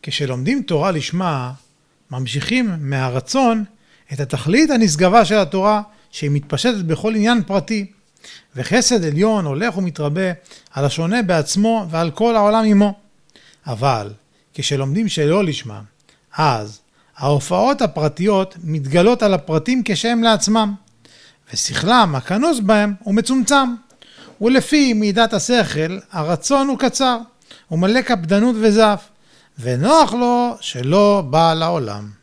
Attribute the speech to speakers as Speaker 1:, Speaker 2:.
Speaker 1: כשלומדים תורה לשמה, ממשיכים מהרצון את התכלית הנשגבה של התורה, שהיא מתפשטת בכל עניין פרטי, וחסד עליון הולך ומתרבה על השונה בעצמו ועל כל העולם עמו. אבל כשלומדים שלא לשמה, אז ההופעות הפרטיות מתגלות על הפרטים כשהם לעצמם, ושכלם הכנוס בהם הוא מצומצם, ולפי מידת השכל הרצון הוא קצר, הוא מלא קפדנות וזף, ונוח לו שלא בא לעולם.